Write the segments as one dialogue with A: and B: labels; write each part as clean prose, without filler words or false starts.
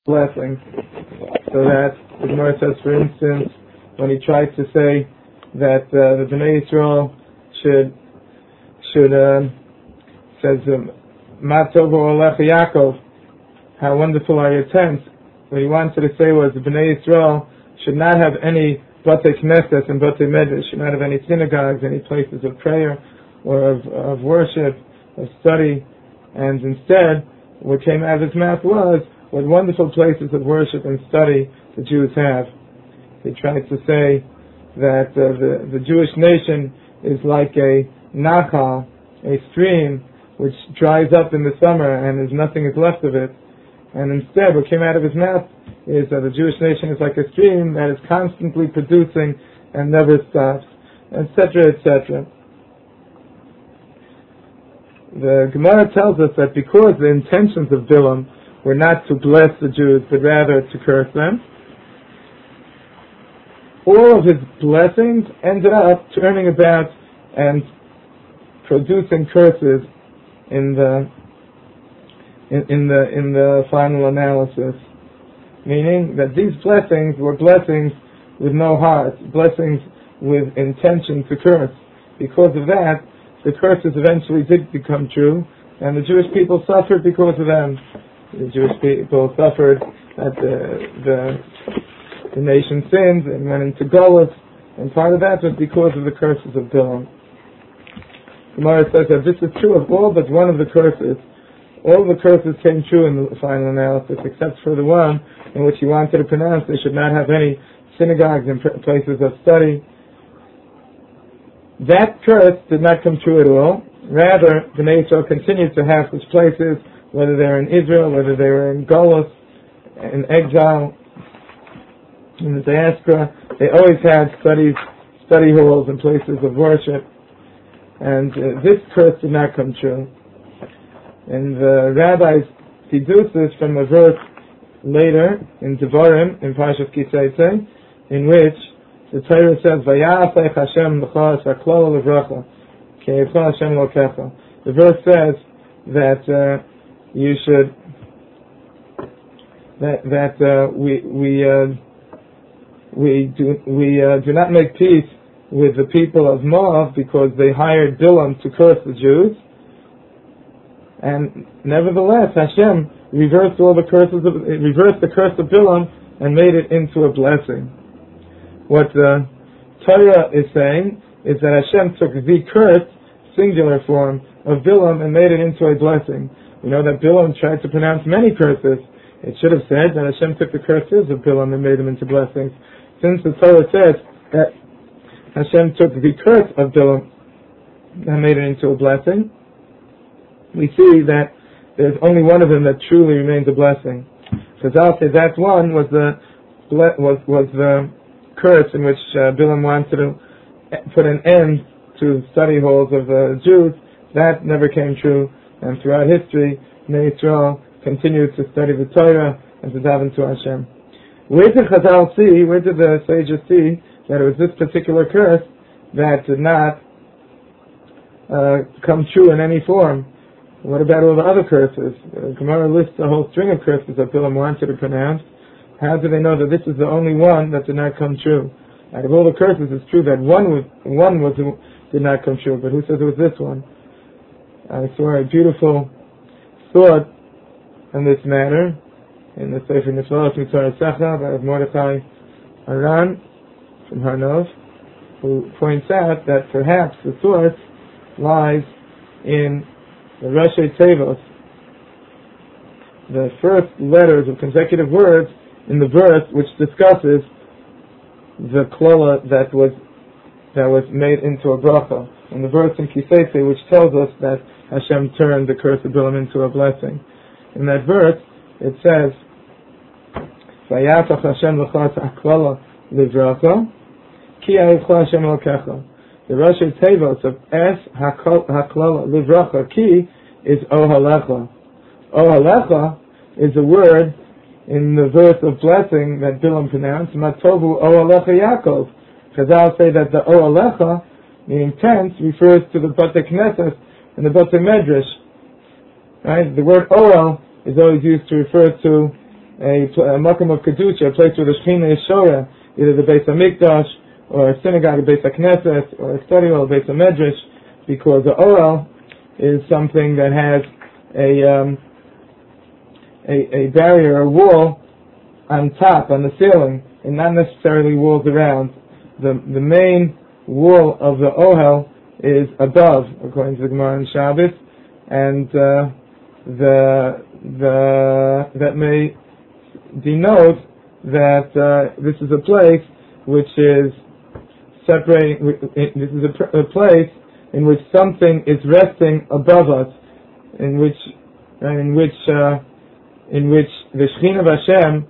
A: blessing. So that the Gemara says, for instance, when he tried to say that the Bnei Yisrael says Ma Tovu Olecha Yaakov, how wonderful are your tents. What he wanted to say was the Bnei Yisrael should not have any Batei Knesset and Batei Medrash, should not have any synagogues, any places of prayer or of worship, of study, and instead what came out of his mouth was what wonderful places of worship and study the Jews have. He tried to say that the Jewish nation is like a nachal, a stream which dries up in the summer and nothing is left of it. And instead what came out of his mouth is that the Jewish nation is like a stream that is constantly producing and never stops, etc., etc. The Gemara tells us that because the intentions of Bilam were not to bless the Jews, but rather to curse them, all of his blessings ended up turning about and producing curses in the final analysis. Meaning that these blessings were blessings with no heart, blessings with intention to curse. Because of that, the curses eventually did become true, and the Jewish people suffered because of them. The Jewish people suffered that the nation sinned and went into Golus, and part of that was because of the curses of Bilam. Gemara says that this is true of all but one of the curses. All the curses came true in the final analysis, except for the one in which he wanted to pronounce they should not have any synagogues and places of study. That curse did not come true at all. Rather, the Bnei Yisrael continued to have such places, whether they were in Israel, whether they were in Golus, in exile, in the diaspora. They always had study halls and places of worship. And this curse did not come true. And the rabbis deduce this from a verse later in Devarim, in Parashat Kiseitze, in which the Torah says, "Vayasech Hashem l'cha saklol levracha, ki yivcha Hashem lokecha." The verse says that you should we do not make peace with the people of Moab because they hired Bilam to curse the Jews. And nevertheless, Hashem reversed the curse of Bilam and made it into a blessing. What the Torah is saying is that Hashem took the curse, singular form, of Bilam and made it into a blessing. We know that Bilam tried to pronounce many curses. It should have said that Hashem took the curses of Bilam and made them into blessings. Since the Torah says that Hashem took the curse of Bilam and made it into a blessing, we see that there's only one of them that truly remains a blessing. Chazal says that one was the curse in which Bilam wanted to put an end to study halls of the Jews. That never came true, and throughout history, Bnei Yisrael continued to study the Torah and to daven to Hashem. Where did Chazal see, where did the sages see that it was this particular curse that did not come true in any form? What about all the other curses? Gemara lists a whole string of curses that Bilam wanted to pronounce. How do they know that this is the only one that did not come true? Out of all the curses, it's true that one did not come true, but who says it was this one? I saw a beautiful thought on this matter in the Sefer Niflaot Mitzvah Secha by Mordechai Aran from Harnov, who points out that perhaps the source lies in the Rashi Tevos, the first letters of consecutive words in the verse which discusses the klala that was made into a bracha. And the verse in Kiseitze which tells us that Hashem turned the curse of Bilam into a blessing. In that verse it says, "Vayatach Hashem l'cha klala livracha, ki yivcha Hashem lokecha." The Rashi Tevos of Es HaKlala Livracha Ki is Ohalecha. Ohalecha is a word in the verse of blessing that Bilam pronounced, Matovu Ohalecha Yaakov. Chazal say that the Ohalecha, meaning tents, refers to the Batei Knesset and the Batei Medrash. Right? The word Ohel is always used to refer to a makom of kedusha, a place where the Shekhinah is shora, either the Beis Hamikdash or a synagogue, a Beis HaKnesset, or a study hall, a Beis HaMedrash, because the Ohel is something that has a barrier, a wall on top, on the ceiling, and not necessarily walls around. The main wall of the Ohel is above, according to the Gemara in Shabbos, and that may denote that this is a place which is separating. This is a place in which something is resting above us, in which the Shekhinah of Hashem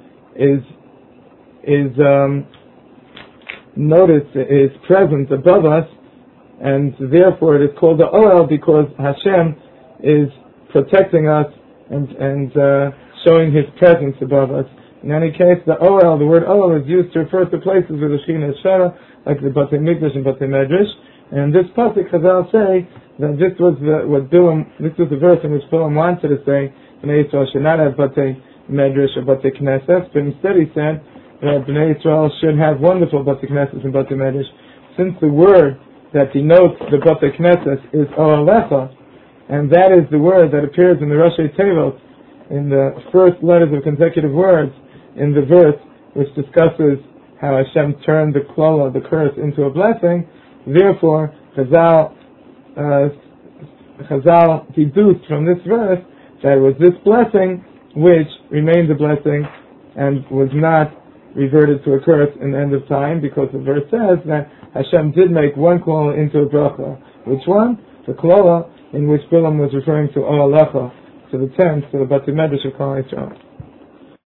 A: is present above us, and therefore it is called the Ohel because Hashem is protecting us and showing His presence above us. In any case, the Ohel, the word Ohel, is used to refer to places where the Shekhinah is shara, like the Batei Mikdash and Batei Medrash. And this pasuk, Chazal say that this was the verse in which Bilam wanted to say Bnei Yisrael should not have Batei Medrash or Batei Knesset, but instead he said that Bnei Yisrael should have wonderful Batei Knesset and Batei Medrash. Since the word that denotes the Batei Knesset is Ohelecha, and that is the word that appears in the Rashi Tevot, in the first letters of consecutive words, in the verse which discusses how Hashem turned the klola, the curse, into a blessing. Therefore, Chazal deduced from this verse that it was this blessing which remained a blessing and was not reverted to a curse in the end of time, because the verse says that Hashem did make one klola into a bracha. Which one? The klola in which Bilam was referring to Ohelecha, to the tent, to the Batei Medrash of Klal Yisrael.